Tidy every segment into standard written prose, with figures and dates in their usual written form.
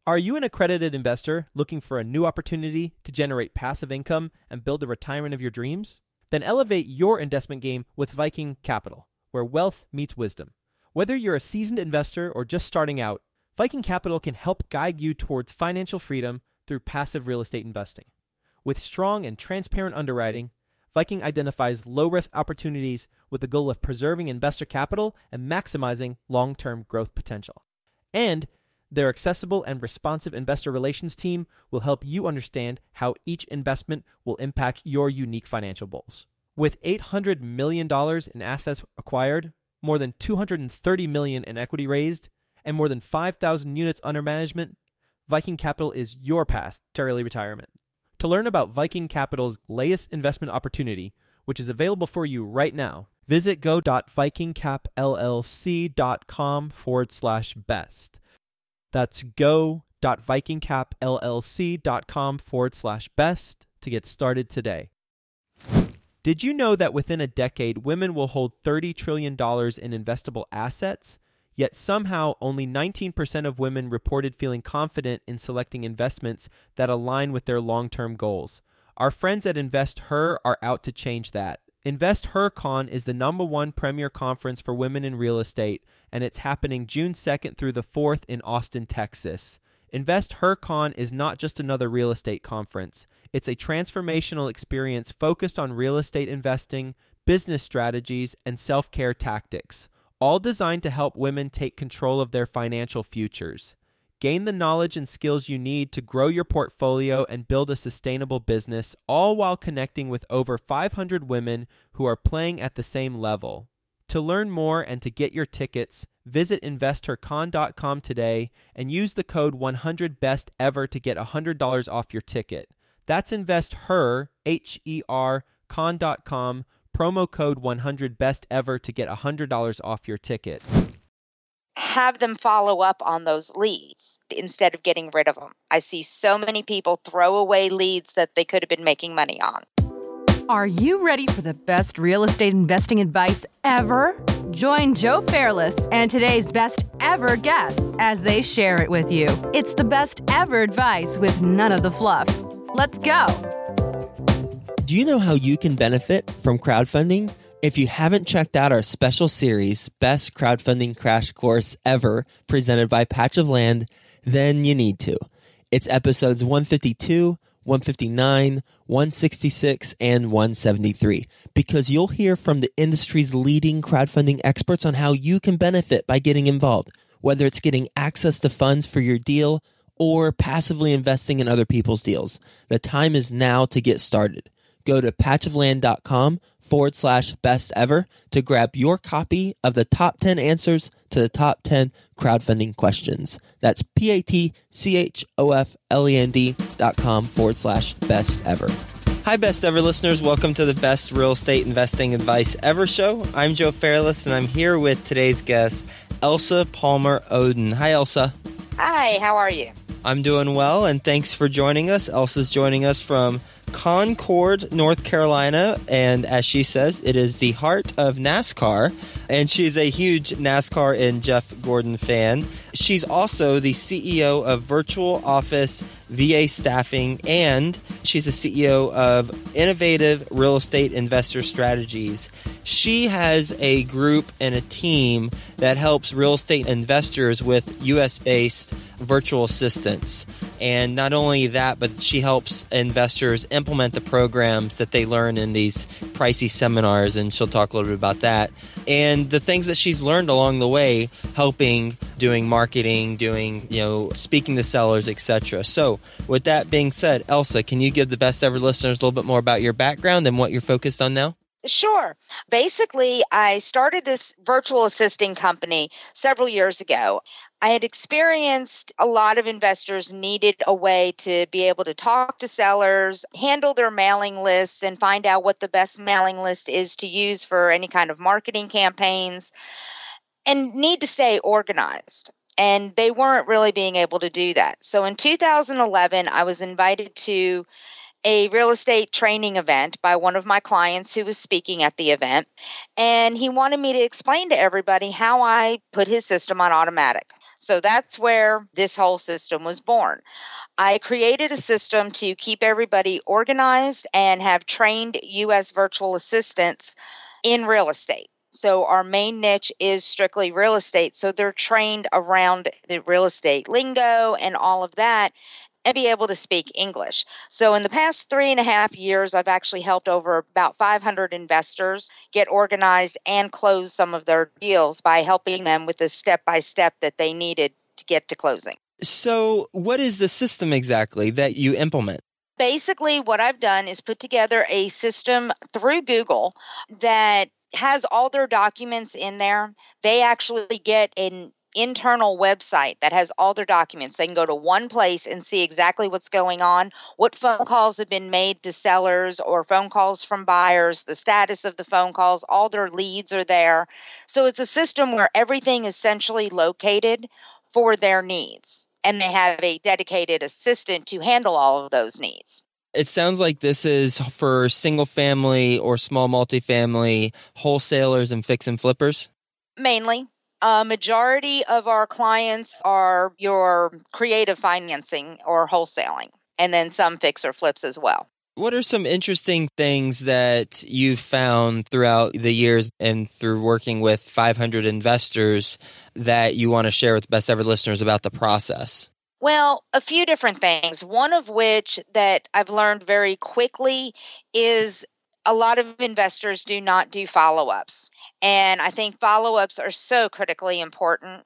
Are you an accredited investor looking for a new opportunity to generate passive income and build the retirement of your dreams? Then elevate your investment game with Viking Capital, where wealth meets wisdom. Whether you're a seasoned investor or just starting out, Viking Capital can help guide you towards financial freedom through passive real estate investing. With strong and transparent underwriting, Viking identifies low-risk opportunities with the goal of preserving investor capital and maximizing long-term growth potential. And their accessible and responsive investor relations team will help you understand how each investment will impact your unique financial goals. With $800 million in assets acquired, more than $230 million in equity raised, and more than 5,000 units under management, Viking Capital is your path to early retirement. To learn about Viking Capital's latest investment opportunity, which is available for you right now, visit go.vikingcapllc.com/best. That's go.vikingcapllc.com/best to get started today. Did you know that within a decade, women will hold $30 trillion in investable assets? Yet somehow only 19% of women reported feeling confident in selecting investments that align with their long-term goals. Our friends at InvestHer are out to change that. InvestHerCon is the #1 premier conference for women in real estate, and it's happening June 2nd through the 4th in Austin, Texas. InvestHerCon is not just another real estate conference. It's a transformational experience focused on real estate investing, business strategies, and self-care tactics, all designed to help women take control of their financial futures. Gain the knowledge and skills you need to grow your portfolio and build a sustainable business, all while connecting with over 500 women who are playing at the same level. To learn more and to get your tickets, visit InvestHerCon.com today and use the code 100BESTEVER to get $100 off your ticket. That's InvestHer, H-E-R, con.com, promo code 100BESTEVER to get $100 off your ticket. Have them follow up on those leads instead of getting rid of them. I see so many people throw away leads that they could have been making money on. Are you ready for the best real estate investing advice ever? Join Joe Fairless and today's best ever guests as they share it with you. It's the best ever advice with none of the fluff. Let's go. Do you know how you can benefit from crowdfunding? If you haven't checked out our special series, Best Crowdfunding Crash Course Ever, presented by Patch of Land, then you need to. It's episodes 152, 159, 166, and 173, because you'll hear from the industry's leading crowdfunding experts on how you can benefit by getting involved, whether it's getting access to funds for your deal or passively investing in other people's deals. The time is now to get started. Go to patchofland.com/best ever to grab your copy of the top 10 answers to the top 10 crowdfunding questions. That's patchofland.com/best ever. Hi, Best Ever listeners. Welcome to the Best Real Estate Investing Advice Ever show. I'm Joe Fairless, and I'm here with today's guest, Elsa Palmer Oden. Hi, Elsa. Hi, how are you? I'm doing well, and thanks for joining us. Elsa's joining us from Concord, North Carolina, and as she says, it is the heart of NASCAR, and she's a huge NASCAR and Jeff Gordon fan. She's also the CEO of Virtual Office VA Staffing, and she's the CEO of Innovative Real Estate Investor Strategies. She has a group and a team that helps real estate investors with U.S.-based virtual assistants. And not only that, but she helps investors implement the programs that they learn in these pricey seminars, and she'll talk a little bit about that. And the things that she's learned along the way, helping, doing marketing, doing, speaking to sellers, etc. So with that being said, Elsa, can you give the Best Ever listeners a little bit more about your background and what you're focused on now? Sure. Basically, I started this virtual assisting company several years ago. I had experienced a lot of investors needed a way to be able to talk to sellers, handle their mailing lists, and find out what the best mailing list is to use for any kind of marketing campaigns, and need to stay organized. And they weren't really being able to do that. So in 2011, I was invited to a real estate training event by one of my clients who was speaking at the event. And he wanted me to explain to everybody how I put his system on automatic. So that's where this whole system was born. I created a system to keep everybody organized and have trained U.S. virtual assistants in real estate. So our main niche is strictly real estate. So they're trained around the real estate lingo and all of that and be able to speak English. So in the past 3.5 years, I've actually helped over about 500 investors get organized and close some of their deals by helping them with the step-by-step that they needed to get to closing. So what is the system exactly that you implement? Basically, what I've done is put together a system through Google that has all their documents in there. They actually get an internal website that has all their documents. They can go to one place and see exactly what's going on, what phone calls have been made to sellers or phone calls from buyers, the status of the phone calls, all their leads are there. So it's a system where everything is centrally located for their needs, and they have a dedicated assistant to handle all of those needs. It sounds like this is for single family or small multifamily wholesalers and fix and flippers? Mainly. A majority of our clients are your creative financing or wholesaling, and then some fix or flips as well. What are some interesting things that you've found throughout the years and through working with 500 investors that you want to share with best ever listeners about the process? Well, a few different things. One of which that I've learned very quickly is a lot of investors do not do follow-ups. And I think follow-ups are so critically important.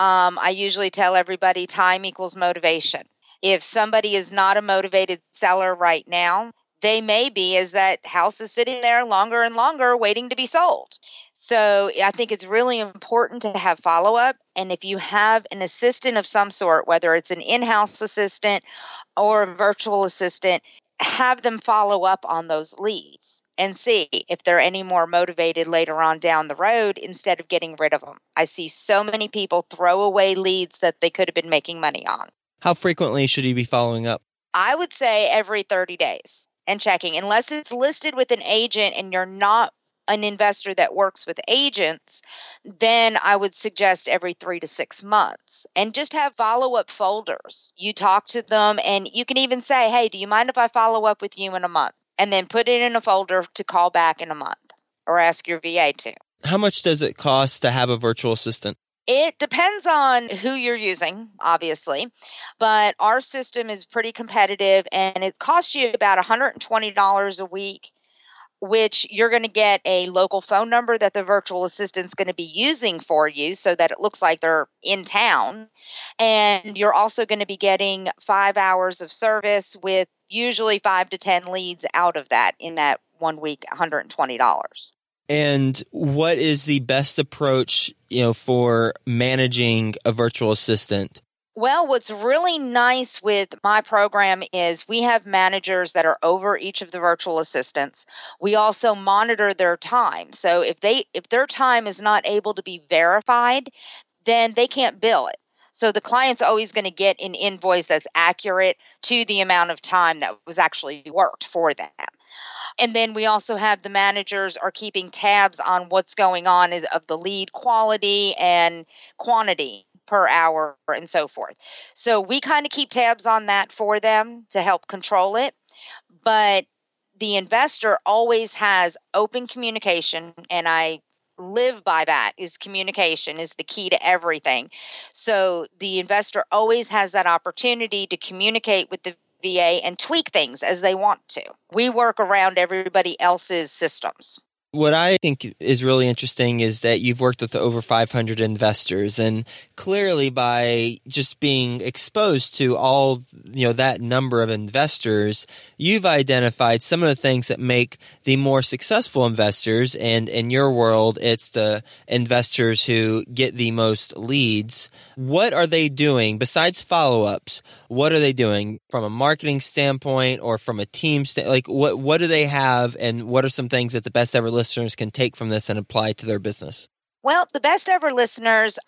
I usually tell everybody time equals motivation. If somebody is not a motivated seller right now, they may be as that house is sitting there longer and longer waiting to be sold. So I think it's really important to have follow-up. And if you have an assistant of some sort, whether it's an in-house assistant or a virtual assistant, have them follow up on those leads and see if they're any more motivated later on down the road instead of getting rid of them. I see so many people throw away leads that they could have been making money on. How frequently should you be following up? I would say every 30 days and checking. Unless it's listed with an agent and you're not an investor that works with agents, then I would suggest every 3 to 6 months and just have follow-up folders. You talk to them and you can even say, hey, do you mind if I follow up with you in a month? And then put it in a folder to call back in a month or ask your VA to. How much does it cost to have a virtual assistant? It depends on who you're using, obviously, but our system is pretty competitive and it costs you about $120 a week, which you're going to get a local phone number that the virtual assistant's going to be using for you so that it looks like they're in town. And you're also going to be getting 5 hours of service with usually 5 to 10 leads out of that in that 1 week, $120. And what is the best approach, for managing a virtual assistant? Well, what's really nice with my program is we have managers that are over each of the virtual assistants. We also monitor their time. So if their time is not able to be verified, then they can't bill it. So the client's always going to get an invoice that's accurate to the amount of time that was actually worked for them. And then we also have the managers are keeping tabs on what's going on of the lead quality and quantity per hour and so forth. So we kind of keep tabs on that for them to help control it. But the investor always has open communication, and I live by that, is communication is the key to everything. So the investor always has that opportunity to communicate with the VA and tweak things as they want to. We work around everybody else's systems. What I think is really interesting is that you've worked with over 500 investors, and clearly by just being exposed to all, that number of investors, you've identified some of the things that make the more successful investors, and in your world, it's the investors who get the most leads. What are they doing besides follow-ups? What are they doing from a marketing standpoint or from a team standpoint? Like what do they have, and what are some things that the best ever listeners can take from this and apply to their business? Well, the best ever listeners,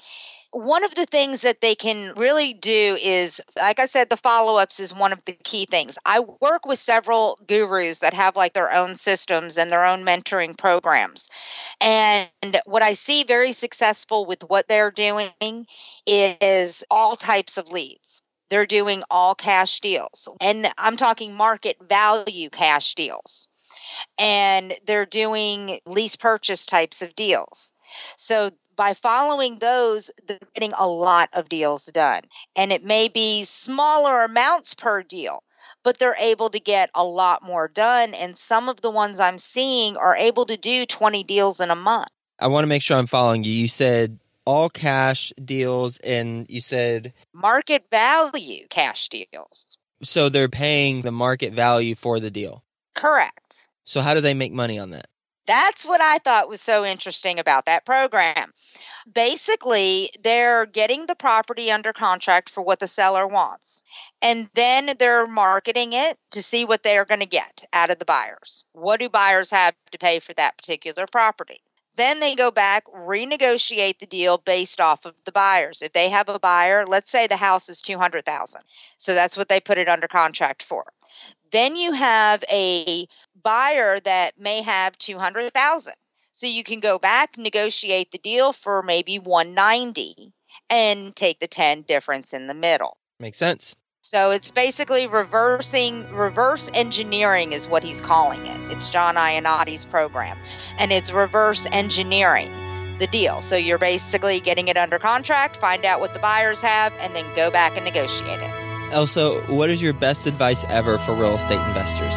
One of the things that they can really do is, like I said, the follow-ups is one of the key things. I work with several gurus that have like their own systems and their own mentoring programs. And what I see very successful with what they're doing is all types of leads. They're doing all cash deals. And I'm talking market value cash deals. And they're doing lease purchase types of deals. So by following those, they're getting a lot of deals done. And it may be smaller amounts per deal, but they're able to get a lot more done. And some of the ones I'm seeing are able to do 20 deals in a month. I want to make sure I'm following you. You said all cash deals, and you said market value cash deals. So they're paying the market value for the deal. Correct. So how do they make money on that? That's what I thought was so interesting about that program. Basically, they're getting the property under contract for what the seller wants. And then they're marketing it to see what they are going to get out of the buyers. What do buyers have to pay for that particular property? Then they go back, renegotiate the deal based off of the buyers. If they have a buyer, let's say the house is $200,000. So that's what they put it under contract for. Then you have a buyer that may have $200,000. So you can go back, negotiate the deal for maybe $190 and take the 10 difference in the middle. Makes sense. So it's basically reverse engineering is what he's calling it. It's John Iannotti's program. And it's reverse engineering the deal. So you're basically getting it under contract, find out what the buyers have, and then go back and negotiate it. Elsa, what is your best advice ever for real estate investors?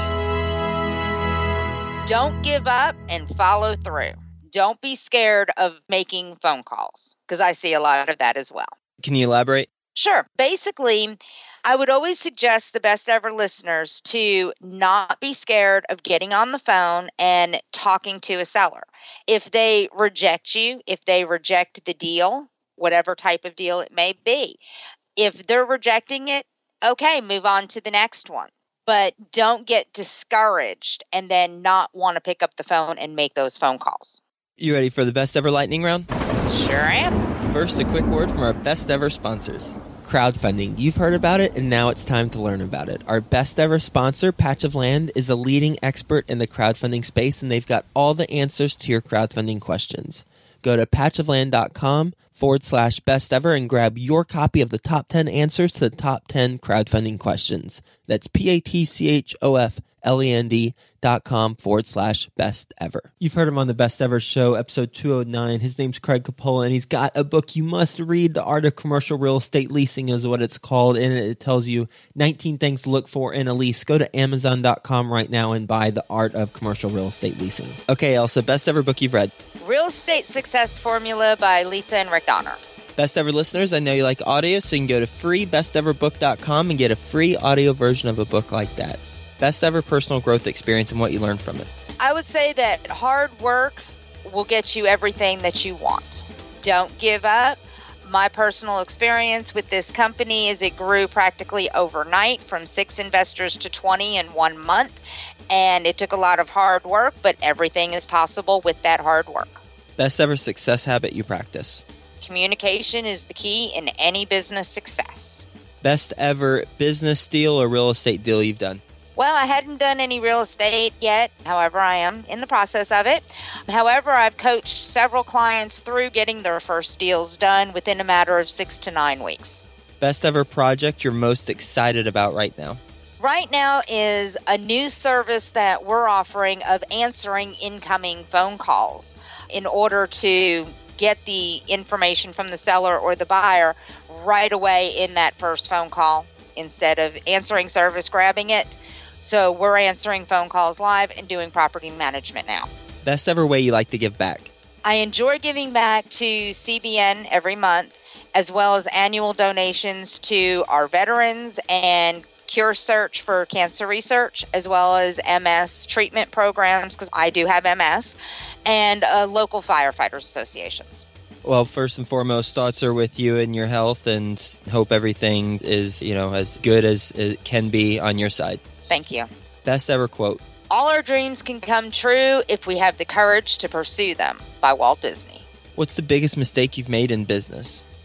Don't give up and follow through. Don't be scared of making phone calls, because I see a lot of that as well. Can you elaborate? Sure. Basically, I would always suggest the best ever listeners to not be scared of getting on the phone and talking to a seller. If they reject you, if they reject the deal, whatever type of deal it may be, if they're rejecting it, okay, move on to the next one. But don't get discouraged and then not want to pick up the phone and make those phone calls. You ready for the best ever lightning round? Sure am. First, a quick word from our best ever sponsors. Crowdfunding. You've heard about it, and now it's time to learn about it. Our best ever sponsor, Patch of Land, is a leading expert in the crowdfunding space, and they've got all the answers to your crowdfunding questions. Go to patchofland.com/best ever and grab your copy of the top 10 answers to the top 10 crowdfunding questions. That's patchofland.com/best ever. You've heard him on the Best Ever Show, episode 209. His name's Craig Coppola, and he's got a book you must read. The Art of Commercial Real Estate Leasing is what it's called, and it tells you 19 things to look for in a lease. Go to Amazon.com right now and buy The Art of Commercial Real Estate Leasing. Okay, Elsa, best ever book you've read? Real Estate Success Formula by Lisa and Rick Donner. Best Ever listeners, I know you like audio, so you can go to freebesteverbook.com and get a free audio version of a book like that. Best ever personal growth experience and what you learned from it. I would say that hard work will get you everything that you want. Don't give up. My personal experience with this company is it grew practically overnight from 6 investors to 20 in 1 month. And it took a lot of hard work, but everything is possible with that hard work. Best ever success habit you practice. Communication is the key in any business success. Best ever business deal or real estate deal you've done. Well, I hadn't done any real estate yet. However, I am in the process of it. However, I've coached several clients through getting their first deals done within a matter of 6 to 9 weeks. Best ever project you're most excited about right now. Right now is a new service that we're offering of answering incoming phone calls in order to get the information from the seller or the buyer right away in that first phone call instead of answering service, grabbing it. So we're answering phone calls live and doing property management now. Best ever way you like to give back. I enjoy giving back to CBN every month, as well as annual donations to our veterans and Cure Search for cancer research, as well as MS treatment programs, because I do have MS, and local firefighters associations. Well, first and foremost, thoughts are with you and your health, and hope everything is, as good as it can be on your side. Thank you. Best ever quote. All our dreams can come true if we have the courage to pursue them, by Walt Disney. What's the biggest mistake you've made in business?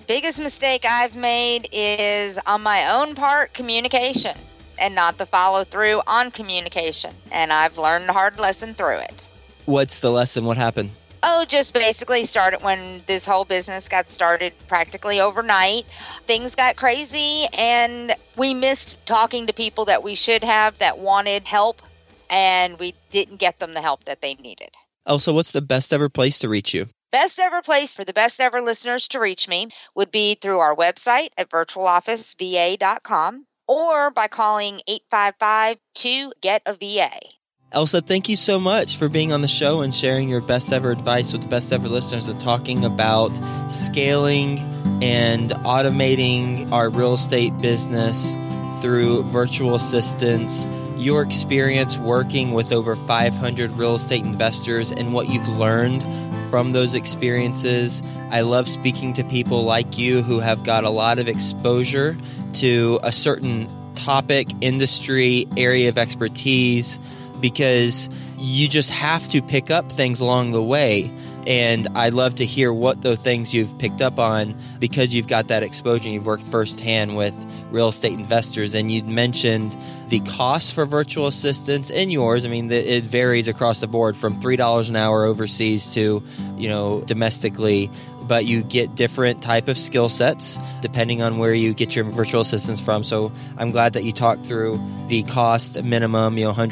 Biggest mistake I've made is on my own part, communication, and not the follow through on communication. And I've learned a hard lesson through it. What's the lesson? What happened? Oh, just basically started when this whole business got started practically overnight. Things got crazy and we missed talking to people that we should have that wanted help, and we didn't get them the help that they needed. Also, what's the best ever place to reach you? Best ever place for the best ever listeners to reach me would be through our website at virtualofficeva.com or by calling 855-2-GET-A-VA. Elsa, thank you so much for being on the show and sharing your best ever advice with the best ever listeners and talking about scaling and automating our real estate business through virtual assistants, your experience working with over 500 real estate investors and what you've learned from those experiences. I love speaking to people like you who have got a lot of exposure to a certain topic, industry, area of expertise, because you just have to pick up things along the way. And I love to hear what those things you've picked up on because you've got that exposure and you've worked firsthand with real estate investors. And you'd mentioned the cost for virtual assistants and yours. I mean, it varies across the board from $3 an hour overseas to, domestically. But you get different type of skill sets depending on where you get your virtual assistants from. So I'm glad that you talked through the cost minimum,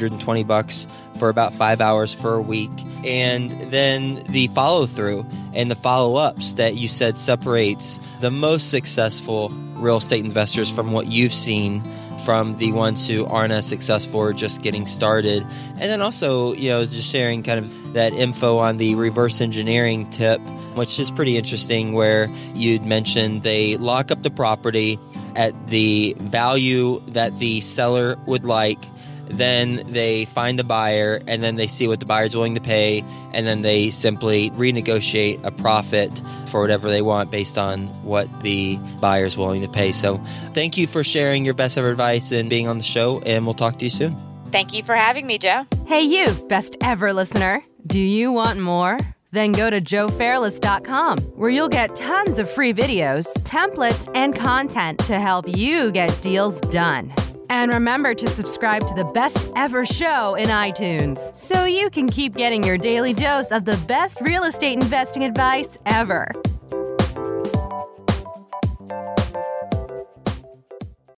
$120 for about 5 hours for a week. And then the follow through and the follow-ups that you said separates the most successful real estate investors from what you've seen from the ones who aren't as successful or just getting started. And then also, just sharing kind of that info on the reverse engineering tip, which is pretty interesting, where you'd mentioned they lock up the property at the value that the seller would like, then they find the buyer, and then they see what the buyer's willing to pay, and then they simply renegotiate a profit for whatever they want based on what the buyer's willing to pay. So thank you for sharing your best ever advice and being on the show, and we'll talk to you soon. Thank you for having me, Joe. Hey, you, best ever listener. Do you want more? Then go to joefairless.com, where you'll get tons of free videos, templates, and content to help you get deals done. And remember to subscribe to the Best Ever Show in iTunes so you can keep getting your daily dose of the best real estate investing advice ever.